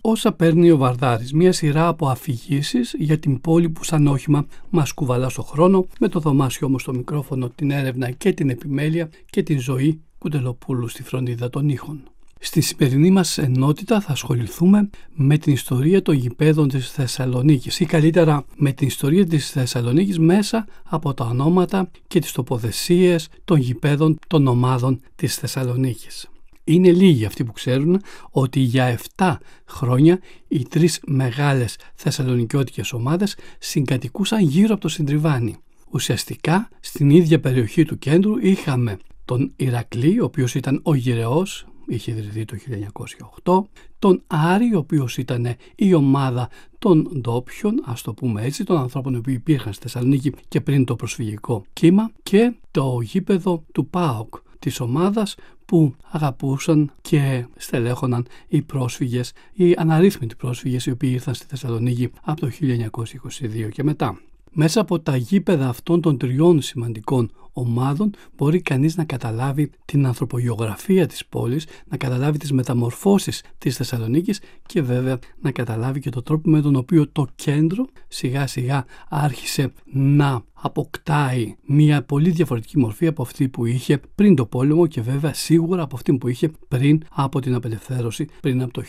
Όσα παίρνει ο Βαρδάρης, μια σειρά από αφηγήσεις για την πόλη που σαν όχημα μας κουβαλά στο χρόνο, με το Δωμάσιο όμως στο μικρόφωνο, την έρευνα και την επιμέλεια και την ζωή Κουντελοπούλου στη φροντίδα των ήχων. Στη σημερινή μας ενότητα θα ασχοληθούμε με την ιστορία των γηπέδων της Θεσσαλονίκης ή καλύτερα με την ιστορία της Θεσσαλονίκης μέσα από τα ονόματα και τις τοποθεσίες των γηπέδων των ομάδων της Θεσσαλονίκης. Είναι λίγοι αυτοί που ξέρουν ότι για 7 χρόνια οι 3 μεγάλες θεσσαλονικιώτικες ομάδες συγκατοικούσαν γύρω από το Συντριβάνι. Ουσιαστικά στην ίδια περιοχή του κέντρου είχαμε τον Ηρακλή, ο οποίος ήταν ο γυρεός, είχε ιδρυθεί το 1908, τον Άρη, ο οποίος ήταν η ομάδα των ντόπιων, ας το πούμε έτσι, των ανθρώπων που υπήρχαν στη Θεσσαλονίκη και πριν το προσφυγικό κύμα, και το γήπεδο του ΠΑΟΚ, της ομάδας που αγαπούσαν και στελέχωναν οι πρόσφυγες, οι αναρρύθμιτοι πρόσφυγες οι οποίοι ήρθαν στη Θεσσαλονίκη από το 1922 και μετά. Μέσα από τα γήπεδα αυτών των 3 σημαντικών ομάδων μπορεί κανείς να καταλάβει την ανθρωπογεωγραφία της πόλης, να καταλάβει τις μεταμορφώσεις της Θεσσαλονίκης και βέβαια να καταλάβει και τον τρόπο με τον οποίο το κέντρο σιγά σιγά άρχισε να αποκτάει μια πολύ διαφορετική μορφή από αυτή που είχε πριν το πόλεμο και βέβαια σίγουρα από αυτή που είχε πριν από την απελευθέρωση, πριν από το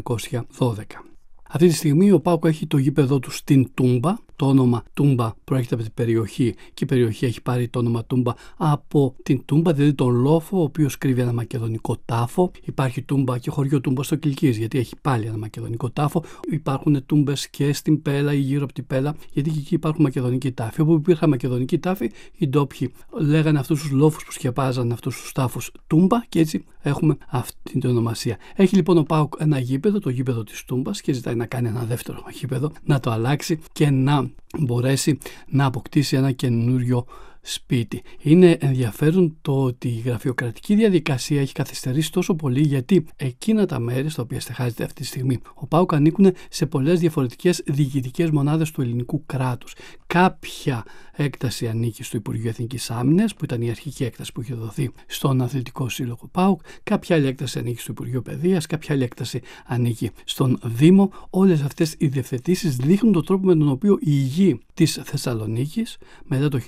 1912. Αυτή τη στιγμή ο ΠΑΟΚ έχει το γήπεδο του στην Τούμπα. Το όνομα Τούμπα προέρχεται από την περιοχή και η περιοχή έχει πάρει το όνομα Τούμπα από την Τούμπα, δηλαδή τον λόφο, ο οποίος κρύβει ένα μακεδονικό τάφο. Υπάρχει Τούμπα και χωριό Τούμπα στο Κιλκής, γιατί έχει πάλι ένα μακεδονικό τάφο. Υπάρχουν τούμπες και στην Πέλα ή γύρω από την Πέλα, γιατί και εκεί υπάρχουν μακεδονικοί τάφοι. Όπου υπήρχαν μακεδονικοί τάφοι, οι ντόπιοι λέγανε αυτούς τους λόφους που σκεπάζαν αυτούς τους τάφους Τούμπα και έτσι έχουμε αυτή την ονομασία. Έχει λοιπόν ο ΠΑΟΚ ένα γήπεδο, το γήπεδο της Τούμπας, και ζητάει να κάνει ένα δεύτερο γήπεδο, να το αλλάξει και να μπορέσει να αποκτήσει ένα καινούριο σπίτι. Είναι ενδιαφέρον το ότι η γραφειοκρατική διαδικασία έχει καθυστερήσει τόσο πολύ, γιατί εκείνα τα μέρη στα οποία στεχάζεται αυτή τη στιγμή ο ΠΑΟΚ ανήκουν σε πολλές διαφορετικές διοικητικές μονάδες του ελληνικού κράτους. Κάποια έκταση ανήκει στο Υπουργείο Εθνικής Άμυνας, που ήταν η αρχική έκταση που είχε δοθεί στον Αθλητικό Σύλλογο ΠΑΟΚ, κάποια άλλη έκταση ανήκει στο Υπουργείο Παιδείας, κάποια άλλη έκταση ανήκει στον Δήμο. Όλες αυτές οι διευθετήσεις δείχνουν τον τρόπο με τον οποίο η γη της Θεσσαλονίκης μετά το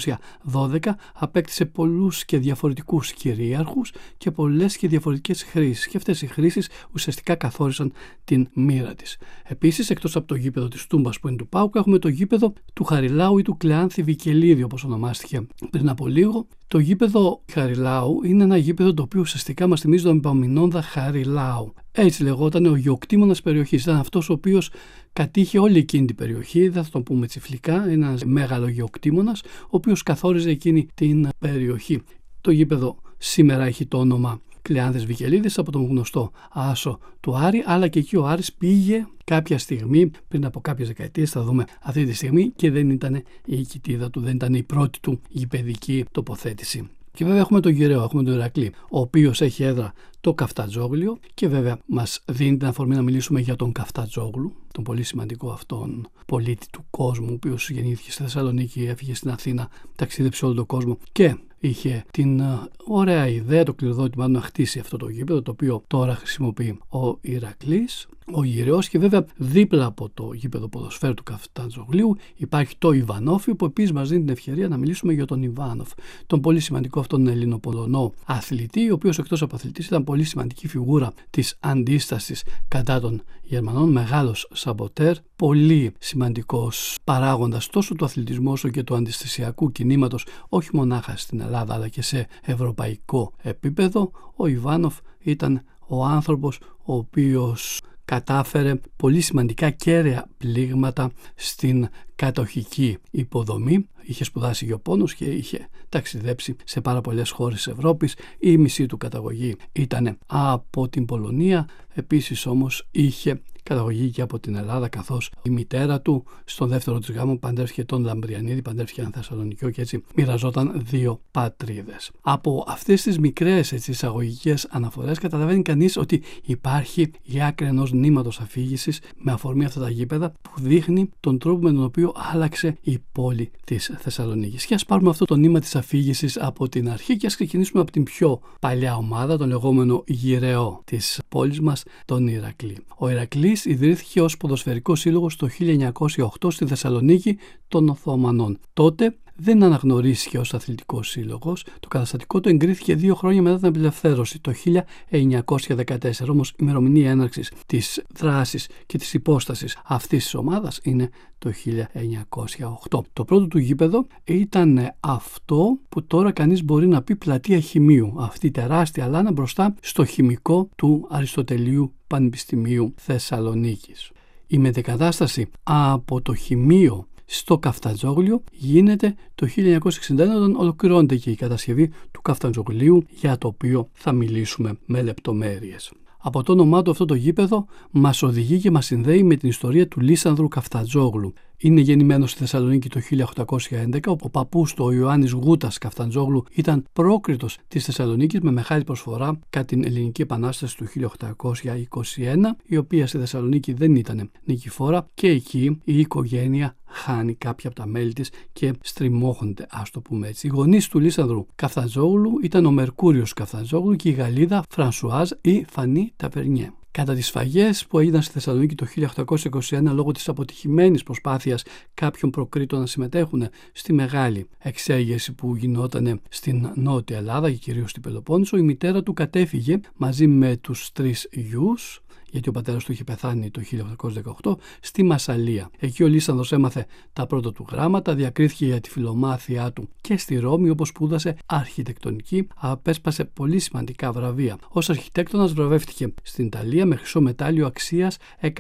1912 απέκτησε πολλούς και διαφορετικούς κυρίαρχους και πολλές και διαφορετικές χρήσεις, και αυτές οι χρήσεις ουσιαστικά καθόρισαν την μοίρα της. Επίσης, εκτός από το γήπεδο της Τούμπας που είναι του ΠΑΟΚ, έχουμε το γήπεδο του Χαριλάου ή του Κλεάνθη Βικελίδη, όπως ονομάστηκε πριν από λίγο. Το γήπεδο Χαριλάου είναι ένα γήπεδο το οποίο ουσιαστικά μας θυμίζει τον Επαμεινόντα Χαριλάου. Έτσι λεγόταν ο γεωκτήμονας περιοχής. Ήταν αυτός ο οποίος κατήχε όλη εκείνη την περιοχή, δεν θα το πούμε τσιφλικά, ένας μεγάλο γεωκτήμονας, ο οποίος καθόριζε εκείνη την περιοχή. Το γήπεδο σήμερα έχει το όνομα Κλεάνθης Βικελίδης από τον γνωστό άσο του Άρη, αλλά και εκεί ο Άρης πήγε κάποια στιγμή, πριν από κάποιες δεκαετίες, θα δούμε αυτή τη στιγμή, και δεν ήταν η κοιτίδα του, δεν ήταν η πρώτη του γηπεδική τοποθέτηση. Και βέβαια έχουμε τον γυραίο, έχουμε τον Ηρακλή, ο οποίος έχει έδρα το Καφτατζόγλιο, και βέβαια μας δίνει την αφορμή να μιλήσουμε για τον Καφτατζόγλου, τον πολύ σημαντικό αυτόν πολίτη του κόσμου, ο οποίος γεννήθηκε στη Θεσσαλονίκη, έφυγε στην Αθήνα, ταξίδεψε όλο τον κόσμο και είχε την ωραία ιδέα, το κληροδότημα να χτίσει αυτό το γήπεδο, το οποίο τώρα χρησιμοποιεί ο Ηρακλής, ο γυρεός, και βέβαια δίπλα από το γήπεδο ποδοσφαίρου του Καφτατζογλίου υπάρχει το Ιβανόφι, που επίσης μας δίνει την ευκαιρία να μιλήσουμε για τον Ιβάνοφ, τον πολύ σημαντικό αυτόν Ελληνοπολωνό αθλητή, ο οποίος εκτός από αθλητής ήταν πολύ σημαντική φιγούρα της αντίστασης κατά των Γερμανών, μεγάλος σαμποτέρ, πολύ σημαντικός παράγοντας τόσο του αθλητισμού όσο και του αντιστασιακού κινήματος, όχι μονάχα στην Ελλάδα αλλά και σε ευρωπαϊκό επίπεδο. Ο Ιβάνοφ ήταν ο άνθρωπος ο οποίος κατάφερε πολύ σημαντικά κέραια πλήγματα στην κατοχική υποδομή. Είχε σπουδάσει γεωπόνους και είχε ταξιδέψει σε πάρα πολλές χώρες της Ευρώπης. Η μισή του καταγωγή ήταν από την Πολωνία. Επίσης όμως είχε καταγωγή και από την Ελλάδα, καθώς η μητέρα του στον δεύτερο της γάμο παντρεύτηκε τον Λαμπριανίδη, παντρεύτηκε έναν Θεσσαλονικιό, και έτσι μοιραζόταν 2 πατρίδες. Από αυτές τις μικρές εισαγωγικές αναφορές καταλαβαίνει κανείς ότι υπάρχει η άκρη ενός νήματος αφήγησης με αφορμή αυτά τα γήπεδα, που δείχνει τον τρόπο με τον οποίο άλλαξε η πόλη της Θεσσαλονίκης. Και ας πάρουμε αυτό το νήμα της αφήγησης από την αρχή και ας ξεκινήσουμε από την πιο παλιά ομάδα, τον λεγόμενο γυρεό της πόλης μας, τον Ηρακλή. Ο Ηρακλής νωρίς ιδρύθηκε ως ποδοσφαιρικός σύλλογος το 1908 στη Θεσσαλονίκη των Οθωμανών. Τότε δεν αναγνωρίστηκε ως αθλητικός σύλλογος. Το καταστατικό του εγκρίθηκε 2 χρόνια μετά την απελευθέρωση, το 1914. Όμως η ημερομηνία έναρξης της δράσης και της υπόστασης αυτής της ομάδας είναι το 1908. Το πρώτο του γήπεδο ήταν αυτό που τώρα κανείς μπορεί να πει πλατεία Χημείου. Αυτή η τεράστια λάνα μπροστά στο χημικό του Αριστοτελείου Πανεπιστημίου Θεσσαλονίκης. Η μετεκατάσταση από το Χημείο στο Καφτατζόγλιο γίνεται το 1961, όταν ολοκληρώνεται και η κατασκευή του Καφτατζογλίου, για το οποίο θα μιλήσουμε με λεπτομέρειες. Από το όνομά του αυτό το γήπεδο μας οδηγεί και μας συνδέει με την ιστορία του Λίσανδρου Καφτατζόγλου. Είναι γεννημένος στη Θεσσαλονίκη το 1811. Ο παππούς του, ο Ιωάννης Γούτας Καφτατζόγλου, ήταν πρόκριτος της Θεσσαλονίκης με μεγάλη προσφορά κατά την Ελληνική Επανάσταση του 1821, η οποία στη Θεσσαλονίκη δεν ήταν νικηφόρα, και εκεί η οικογένεια χάνει κάποια από τα μέλη της και στριμώχονται, ας το πούμε έτσι. Οι γονείς του Λίσανδρου Καφτατζόγλου ήταν ο Μερκούριος Καφτατζόγλου και η Γαλλίδα Φρανσουάζ ή Φανή Ταβερνιέ. Κατά τις σφαγές που έγιναν στη Θεσσαλονίκη το 1821 λόγω της αποτυχημένης προσπάθειας κάποιων προκρίτων να συμμετέχουν στη μεγάλη εξέγερση που γινόταν στην Νότια Ελλάδα και κυρίως στην Πελοπόννησο, η μητέρα του κατέφυγε μαζί με τους 3 γιους, γιατί ο πατέρας του είχε πεθάνει το 1818, στη Μασσαλία. Εκεί ο Λίσανδρος έμαθε τα πρώτα του γράμματα, διακρίθηκε για τη φιλομάθειά του και στη Ρώμη, όπως σπούδασε αρχιτεκτονική, απέσπασε πολύ σημαντικά βραβεία. Ως αρχιτέκτονας βραβεύτηκε στην Ιταλία με χρυσό μετάλλιο αξίας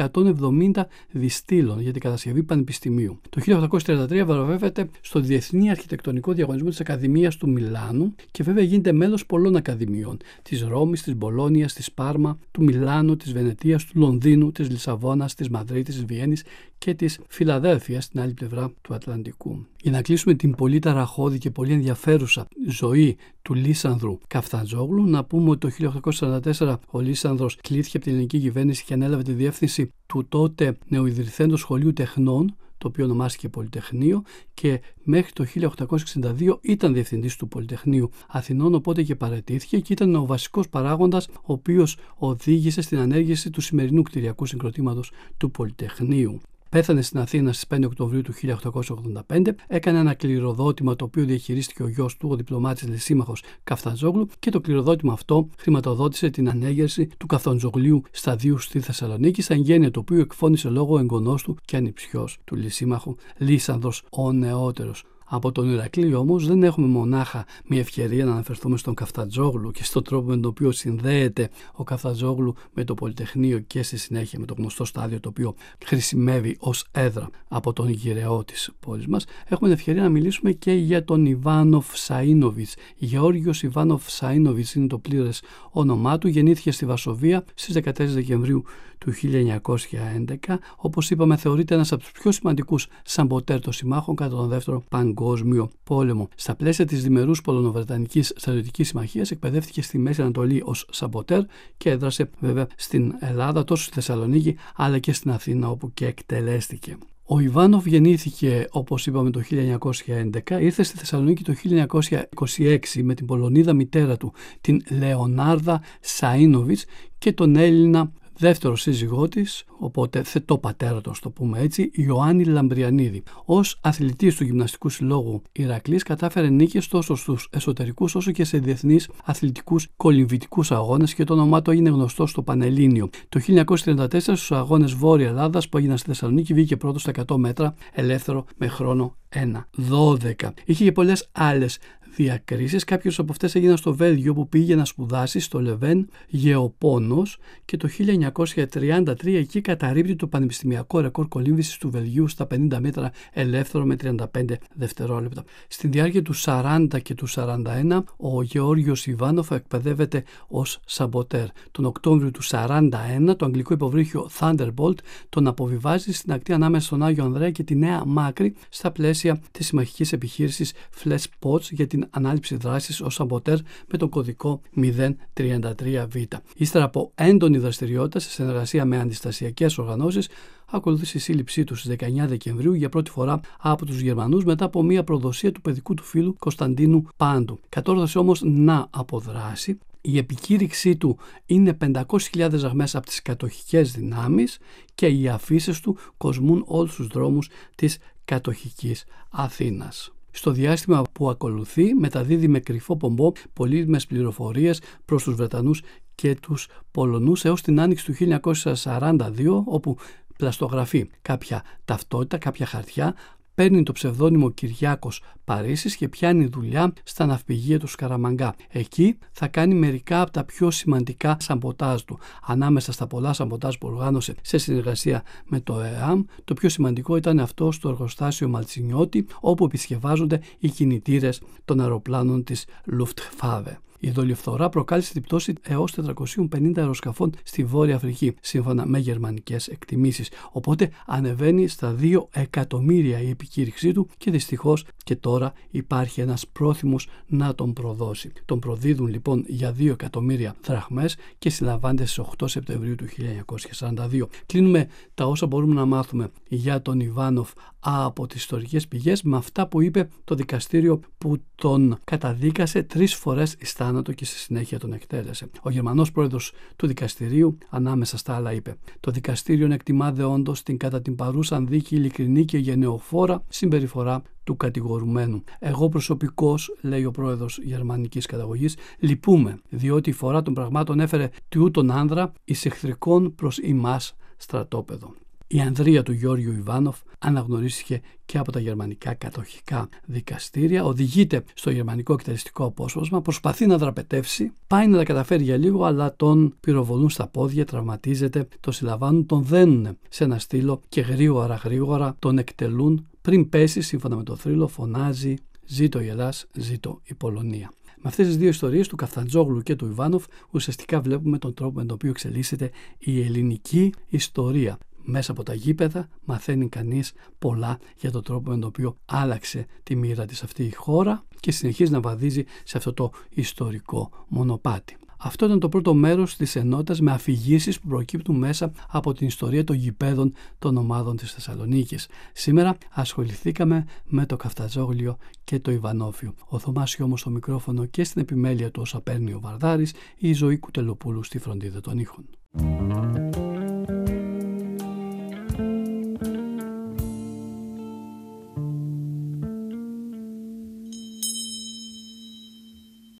170 διστήλων για την κατασκευή πανεπιστημίου. Το 1833 βραβεύεται στο Διεθνή Αρχιτεκτονικό Διαγωνισμό της Ακαδημίας του Μιλάνου και βέβαια γίνεται μέλος πολλών ακαδημιών, της Ρώμης, της Μπολόνιας, της Πάρμα, του Μιλάνου, της Βενετίας, του Λονδίνου, της Λισαβόνας, της Μαδρίτης, της Βιέννης και της Φιλαδέλφειας στην άλλη πλευρά του Ατλαντικού. Για να κλείσουμε την πολύ ταραχώδη και πολύ ενδιαφέρουσα ζωή του Λίσανδρου Καφτατζόγλου, να πούμε ότι το 1844 ο Λίσανδρος κλήθηκε από την ελληνική κυβέρνηση και ανέλαβε τη διεύθυνση του τότε νεοειδρυθέντος Σχολείου Τεχνών, το οποίο ονομάστηκε Πολυτεχνείο, και μέχρι το 1862 ήταν διευθυντής του Πολυτεχνείου Αθηνών, οπότε και παραιτήθηκε και ήταν ο βασικός παράγοντας ο οποίος οδήγησε στην ανέργηση του σημερινού κτηριακού συγκροτήματος του Πολυτεχνείου. Πέθανε στην Αθήνα στις 5 Οκτωβρίου του 1885, έκανε ένα κληροδότημα το οποίο διαχειρίστηκε ο γιος του, ο διπλωμάτης Λυσίμαχος Καφτατζόγλου, και το κληροδότημα αυτό χρηματοδότησε την ανέγερση του Καφτατζογλίου Σταδίου στη Θεσσαλονίκη, σαν γένεια το οποίο εκφώνησε λόγω εγγονός του και ανιψιός του Λυσίμαχου, Λίσανδρος ο νεότερος. Από τον Ηρακλή όμως δεν έχουμε μονάχα μια ευκαιρία να αναφερθούμε στον Καφτατζόγλου και στον τρόπο με τον οποίο συνδέεται ο Καφτατζόγλου με το Πολυτεχνείο και στη συνέχεια με το γνωστό στάδιο το οποίο χρησιμεύει ως έδρα από τον γυραιό της πόλης μας. Έχουμε την ευκαιρία να μιλήσουμε και για τον Ιβάνοφ Σαΐνοβιτς. Γεώργιος Ιβάνοφ Σαΐνοβιτς είναι το πλήρες όνομά του. Γεννήθηκε στη Βασοβία στις 14 Δεκεμβρίου του 1911. Όπως είπαμε, θεωρείται ένας από τους πιο σημαντικούς σαμποτέρ των συμμάχων κατά τον Δεύτερο Παγκόσμιο Πόλεμο. Στα πλαίσια της διμερούς Πολωνοβρετανικής Στρατιωτικής Συμμαχίας εκπαιδεύτηκε στη Μέση Ανατολή ως σαμποτέρ και έδρασε βέβαια στην Ελλάδα, τόσο στη Θεσσαλονίκη αλλά και στην Αθήνα, όπου και εκτελέστηκε. Ο Ιβάνοφ γεννήθηκε, όπως είπαμε, το 1911, ήρθε στη Θεσσαλονίκη το 1926 με την Πολωνίδα μητέρα του, την Λεωνάρδα Σαΐνοβιτς, και τον Έλληνα δεύτερο σύζυγό της, οπότε θετό πατέρα του, το πούμε έτσι, Ιωάννη Λαμπριανίδη. Ως αθλητής του Γυμναστικού Συλλόγου Ηρακλής κατάφερε νίκες τόσο στους εσωτερικούς όσο και σε διεθνείς αθλητικούς κολυμβητικούς αγώνες και το όνομά του έγινε γνωστό στο Πανελλήνιο. Το 1934 στους αγώνες Βόρεια Ελλάδας που έγιναν στη Θεσσαλονίκη βγήκε πρώτος στα 100 μέτρα ελεύθερο με χρόνο 1:12. Είχε και πολλές άλλες διακρίσεις. Κάποιες από αυτές έγιναν στο Βέλγιο, που πήγε να σπουδάσει στο Λεβέν Γεωπόνος, και το 1933 εκεί καταρρίπτει το πανεπιστημιακό ρεκόρ κολύμβησης του Βελγίου στα 50 μέτρα ελεύθερο με 35 δευτερόλεπτα. Στη διάρκεια του 40 και του 41 ο Γεώργιος Ιβάνοφ εκπαιδεύεται ως σαμποτέρ. Τον Οκτώβριο του 41 το αγγλικό υποβρύχιο Thunderbolt τον αποβιβάζει στην ακτή ανάμεσα στον Άγιο Ανδρέα και τη Νέα Μάκρη στα πλαίσια της συμμαχικής επιχείρησης Flesh Pots για την ανάληψη δράσης ως σαμποτέρ με τον κωδικό 033Β. Ύστερα από έντονη δραστηριότητα σε συνεργασία με αντιστασιακές οργανώσεις, ακολούθησε η σύλληψή του στις 19 Δεκεμβρίου για πρώτη φορά από τους Γερμανούς μετά από μια προδοσία του παιδικού του φίλου Κωνσταντίνου Πάντου. Κατόρθωσε όμως να αποδράσει, Η επικήρυξή του είναι 500.000 δραχμές από τις κατοχικές δυνάμεις και οι αφήσεις του κοσμούν όλους τους δρόμους της κατοχικής Αθήνας. Στο διάστημα που ακολουθεί μεταδίδει με κρυφό πομπό πολύτιμες πληροφορίες προς τους Βρετανούς και τους Πολωνούς έως την άνοιξη του 1942, όπου πλαστογραφεί κάποια ταυτότητα, κάποια χαρτιά, παίρνει το ψευδόνυμο Κυριάκος Παρίσης και πιάνει δουλειά στα ναυπηγεία του Σκαραμαγκά. Εκεί θα κάνει μερικά από τα πιο σημαντικά σαμποτάζ του. Ανάμεσα στα πολλά σαμποτάζ που οργάνωσε σε συνεργασία με το ΕΑΜ, το πιο σημαντικό ήταν αυτό στο εργοστάσιο Μαλτσινιώτη, όπου επισκευάζονται οι κινητήρες των αεροπλάνων της Luftwaffe. Η δολιοφθορά προκάλεσε την πτώση έως 450 αεροσκαφών στη Βόρεια Αφρική, σύμφωνα με γερμανικές εκτιμήσεις. Οπότε ανεβαίνει στα 2 εκατομμύρια η επικήρυξή του και δυστυχώς και τώρα υπάρχει ένας πρόθυμος να τον προδώσει. Τον προδίδουν λοιπόν για 2 εκατομμύρια δραχμές και συλλαμβάνεται στις 8 Σεπτεμβρίου του 1942. Κλείνουμε τα όσα μπορούμε να μάθουμε για τον Ιβάνοφ από τις ιστορικές πηγές με αυτά που είπε το δικαστήριο που τον καταδίκασε 3 φορές εις θάνατο και στη συνέχεια τον εκτέλεσε. Ο Γερμανός πρόεδρος του δικαστηρίου, ανάμεσα στα άλλα, είπε: «Το δικαστήριο εκτιμά δεόντως την κατά την παρούσαν δίκη ειλικρινή και γενναιοφόρα συμπεριφορά του κατηγορουμένου. Εγώ προσωπικώς», λέει ο πρόεδρος γερμανικής καταγωγής, «λυπούμε, διότι η φορά των πραγμάτων έφερε τούτον άνδρα εις εχθρικών προς ημάς στρατόπεδο». Η ανδρεία του Γιώργιου Ιβάνοφ αναγνωρίστηκε και από τα γερμανικά κατοχικά δικαστήρια, οδηγείται στο γερμανικό εκτελεστικό απόσπασμα, προσπαθεί να δραπετεύσει, πάει να τα καταφέρει για λίγο, αλλά τον πυροβολούν στα πόδια, τραυματίζεται, τον συλλαμβάνουν, τον δένουν σε ένα στήλο και γρήγορα τον εκτελούν. Πριν πέσει, σύμφωνα με το θρύλο, φωνάζει «Ζήτω η Ελλάς, ζήτω η Πολωνία». Με αυτές τις δύο ιστορίες, του Καφταντζόγλου και του Ιβάνοφ, ουσιαστικά βλέπουμε τον τρόπο με τον οποίο εξελίσσεται η ελληνική ιστορία. Μέσα από τα γήπεδα μαθαίνει κανείς πολλά για τον τρόπο με τον οποίο άλλαξε τη μοίρα της αυτή η χώρα και συνεχίζει να βαδίζει σε αυτό το ιστορικό μονοπάτι. Αυτό ήταν το πρώτο μέρος της ενότητας με αφηγήσεις που προκύπτουν μέσα από την ιστορία των γηπέδων των ομάδων της Θεσσαλονίκης. Σήμερα ασχοληθήκαμε με το Καφτατζόγλιο και το Ιβανόφιο. Ο Θωμάς Χιώμος στο μικρόφωνο και στην επιμέλεια του όσα παίρνει ο Βαρδάρης, η Ζωή Κουτελοπούλου στη φροντίδα των ήχων.